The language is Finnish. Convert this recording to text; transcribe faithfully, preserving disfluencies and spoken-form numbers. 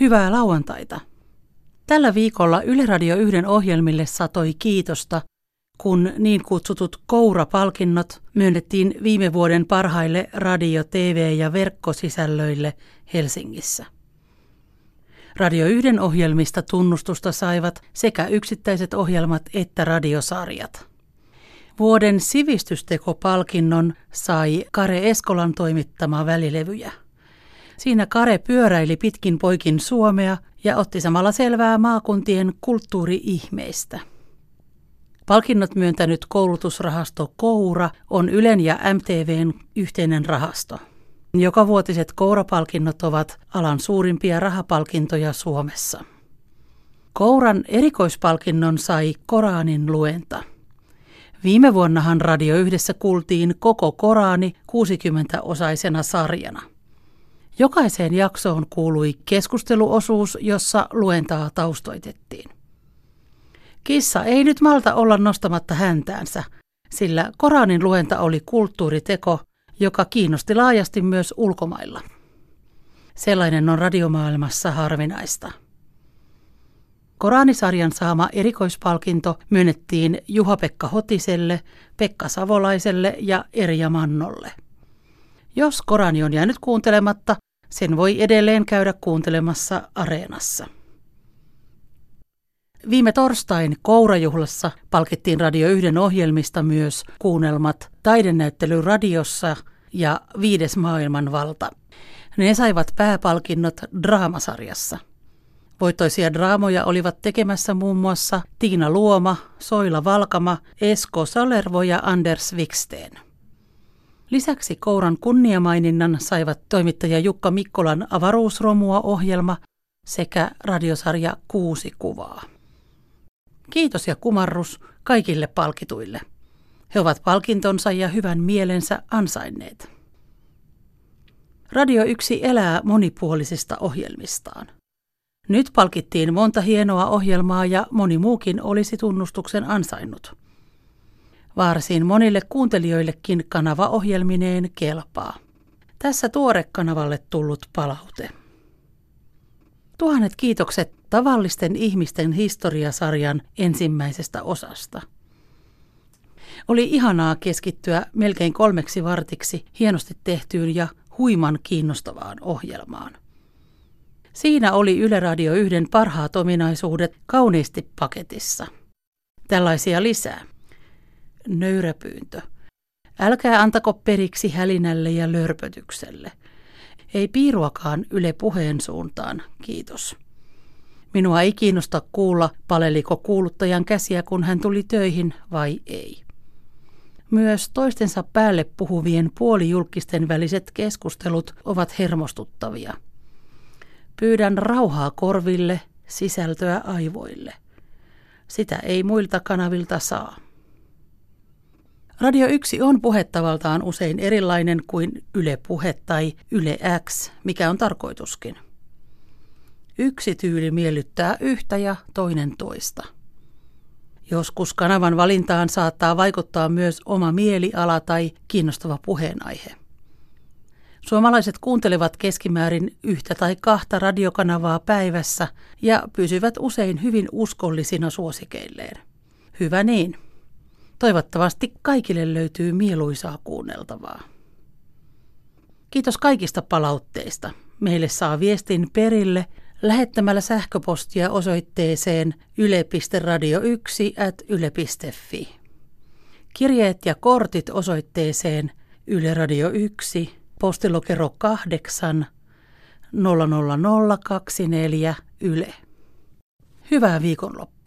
Hyvää lauantaita! Tällä viikolla Yle Radio yhden ohjelmille satoi kiitosta, kun niin kutsutut Koura-palkinnot myönnettiin viime vuoden parhaille radio-, T V- ja verkkosisällöille Helsingissä. Radio yhden ohjelmista tunnustusta saivat sekä yksittäiset ohjelmat että radiosarjat. Vuoden sivistystekopalkinnon sai Kare Eskolan toimittama välilevyjä. Siinä Kare pyöräili pitkin poikin Suomea ja otti samalla selvää maakuntien kulttuuri-ihmeistä. Palkinnot myöntänyt koulutusrahasto Koura on Ylen ja M T V:n yhteinen rahasto. Jokavuotiset Koura-palkinnot ovat alan suurimpia rahapalkintoja Suomessa. Kouran erikoispalkinnon sai Koraanin luenta. Viime vuonnahan Radio Yhdessä kuultiin koko Koraani kuusikymmentäosaisena sarjana. Jokaiseen jaksoon kuului keskusteluosuus, jossa luentaa taustoitettiin. Kissa ei nyt malta olla nostamatta häntäänsä, sillä Koranin luenta oli kulttuuriteko, joka kiinnosti laajasti myös ulkomailla. Sellainen on radiomaailmassa harvinaista. Koraanisarjan saama erikoispalkinto myönnettiin Juha-Pekka Hotiselle, Pekka Savolaiselle ja Erja Mannolle. Jos Korani on jäänyt kuuntelematta, sen voi edelleen käydä kuuntelemassa Areenassa. Viime torstain Kourajuhlassa palkittiin Radio yhden ohjelmista myös kuunnelmat Taidenäyttely radiossa ja Viides maailmanvalta. Ne saivat pääpalkinnot draamasarjassa. Voittoisia draamoja olivat tekemässä muun muassa Tiina Luoma, Soila Valkama, Esko Salervo ja Anders Wiksten. Lisäksi Kouran kunniamaininnan saivat toimittaja Jukka Mikkolan Avaruusromua-ohjelma sekä radiosarja Kuusi kuvaa. Kiitos ja kumarrus kaikille palkituille. He ovat palkintonsa ja hyvän mielensä ansainneet. Radio yksi elää monipuolisista ohjelmistaan. Nyt palkittiin monta hienoa ohjelmaa ja moni muukin olisi tunnustuksen ansainnut. Varsin monille kuuntelijoillekin kanava ohjelmineen kelpaa. Tässä tuore kanavalle tullut palaute. Tuhannet kiitokset Tavallisten ihmisten historiasarjan ensimmäisestä osasta. Oli ihanaa keskittyä melkein kolmeksi vartiksi hienosti tehtyyn ja huiman kiinnostavaan ohjelmaan. Siinä oli Yle Radio yhden parhaat ominaisuudet kauniisti paketissa. Tällaisia lisää. Nöyräpyyntö. Älkää antako periksi hälinälle ja lörpötykselle. Ei piiruakaan Yle Puheen suuntaan, kiitos. Minua ei kiinnosta kuulla, paleliko kuuluttajan käsiä, kun hän tuli töihin vai ei. Myös toistensa päälle puhuvien puolijulkisten väliset keskustelut ovat hermostuttavia. Pyydän rauhaa korville, sisältöä aivoille. Sitä ei muilta kanavilta saa. Radio yksi on puhettavaltaan usein erilainen kuin Yle Puhe tai Yle X, mikä on tarkoituskin. Yksi tyyli miellyttää yhtä ja toinen toista. Joskus kanavan valintaan saattaa vaikuttaa myös oma mieliala tai kiinnostava puheenaihe. Suomalaiset kuuntelevat keskimäärin yhtä tai kahta radiokanavaa päivässä ja pysyvät usein hyvin uskollisina suosikeilleen. Hyvä niin. Toivottavasti kaikille löytyy mieluisaa kuunneltavaa. Kiitos kaikista palautteista. Meille saa viestin perille lähettämällä sähköpostia osoitteeseen yle piste radio yksi ät yle piste fi. Kirjeet ja kortit osoitteeseen Yle Radio yksi, postilokero kahdeksan nolla nolla nolla kaksi neljä Yle. Hyvää viikonloppua.